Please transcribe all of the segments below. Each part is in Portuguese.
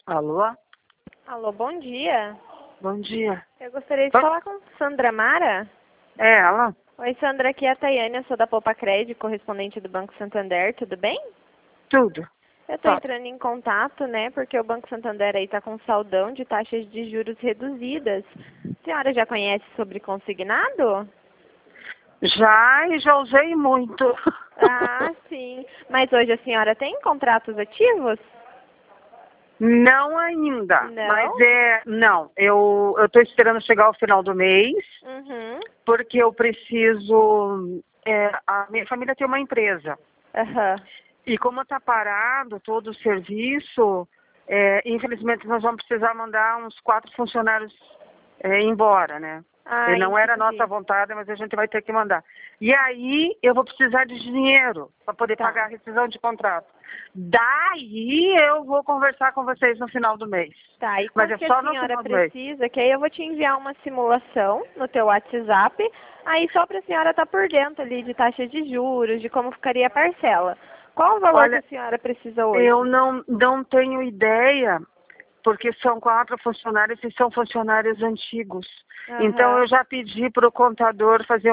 Alô? Alô, bom dia. Bom dia. Eu gostaria de falar com Sandra Mara. É ela? Oi, Sandra, aqui é a Tayane, eu sou da Poupa Crédito, correspondente do Banco Santander, tudo bem? Tudo. Eu estou Tá. entrando em contato, né, porque o Banco Santander aí está com saldão de taxas de juros reduzidas. A senhora já conhece sobre consignado? Já e já usei muito. Ah, sim. Mas hoje a senhora tem contratos ativos? Não ainda, mas Não? não, eu tô esperando chegar ao final do mês, Uhum. porque eu preciso, a minha família tem uma empresa, Aham. e como está parado todo o serviço, infelizmente nós vamos precisar mandar uns 4 funcionários embora, né? Ah, E não era entendi. nossa vontade, mas a gente vai ter que mandar. E aí eu vou precisar de dinheiro para poder Tá. pagar a rescisão de contrato. Daí eu vou conversar com vocês no final do mês. Tá, e Mas quanto é que a só no senhora final do mês. precisa, que aí eu vou te enviar uma simulação no teu WhatsApp, aí só para a senhora estar por dentro ali de taxa de juros, de como ficaria a parcela. Qual o valor que Olha, a senhora precisa eu hoje? não tenho ideia, porque são 4 funcionários e são funcionários antigos. Então eu Aham. já pedi para o contador fazer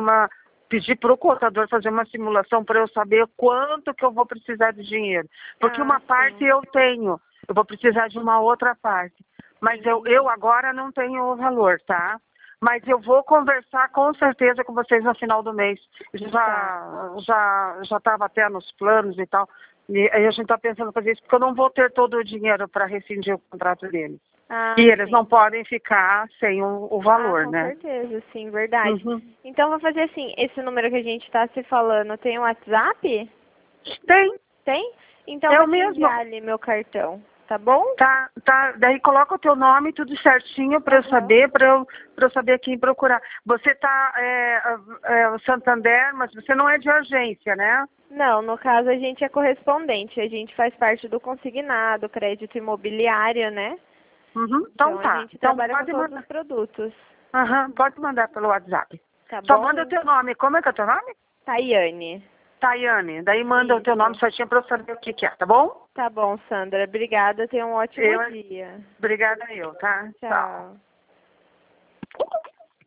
uma simulação para eu saber quanto que eu vou precisar de dinheiro. Porque Ah, uma parte sim. eu tenho, eu vou precisar de uma outra parte. Mas eu Entendi. agora não tenho o valor, tá? Mas eu vou conversar com certeza com vocês no final do mês. Tá. Já estava até nos planos e tal. E aí a gente está pensando em fazer isso, porque eu não vou ter todo o dinheiro para rescindir o contrato deles. E Ah, eles não sim. podem ficar sem o Ah, valor, com né? certeza, sim, verdade. Uhum. Então vou fazer assim, esse número que a gente está se falando tem um WhatsApp? Tem, Tem? Então é vou o te mesmo. enviar ali meu cartão, tá bom? Tá. Daí coloca o teu nome tudo certinho para eu Aham. saber, para eu saber quem procurar. Você tá o Santander, mas você não é de agência, né? Não, no caso a gente é correspondente, a gente faz parte do consignado, crédito imobiliário, né? Uhum. Então Então a tá. gente Então trabalha com pode todos os mandar. produtos, Aham, pode mandar pelo WhatsApp. tá Só manda o bom? teu nome. Como é que é o teu nome? Tayane. Tayane. Daí manda o teu nome Isso. certinho para eu saber o que que é, tá bom? Tá bom, Sandra. Obrigada, tenha um ótimo Eu, dia. obrigada tá? Tchau. Tchau.